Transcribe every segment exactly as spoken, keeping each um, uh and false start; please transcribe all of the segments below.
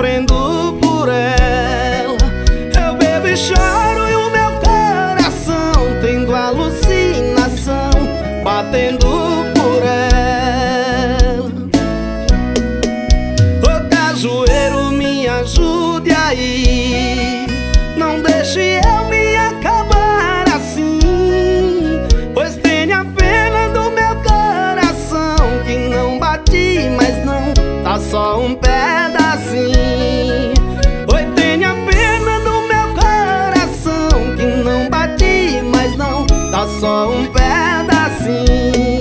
sofrendo por ela. Eu bebo e choro e o meu coração tendo alucinação, batendo por ela. Ô cajueiro, me ajude aí, não deixe eu me acabar assim, pois tenha pena do meu coração que não bate, mas não tá só um pedacinho. Oi, tenha pena do meu coração que não bate, mas não tá só um pedacinho.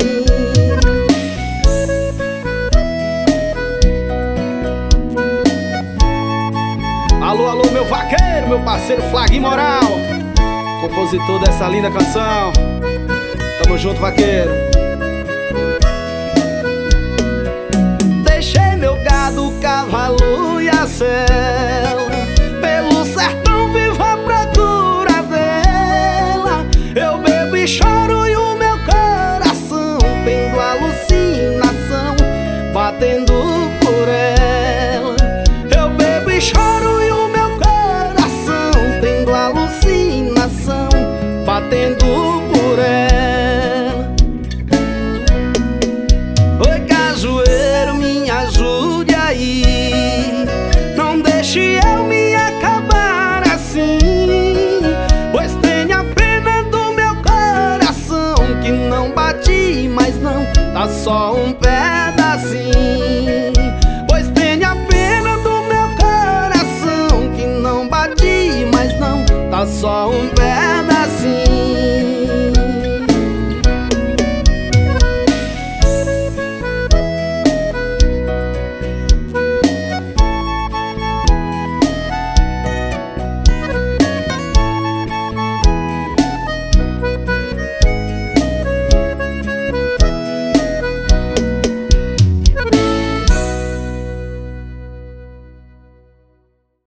Alô, alô, meu vaqueiro, meu parceiro Flaguinho Moral, compositor dessa linda canção. Tamo junto, vaqueiro. Deixei meu gado, cavalo e a sela, pelo sertão vivo à procura dela. Eu bebo e choro e o meu coração tendo alucinação, batendo por ela. Eu bebo e choro e o meu coração tendo alucinação, batendo por ela. Oi cajueiro, me ajude aí, não deixe eu me acabar assim, pois tenha pena do meu coração que não bate, mas não tá só um pedacinho. Pois tenha pena do meu coração que não bate, mas não tá só um pedacinho.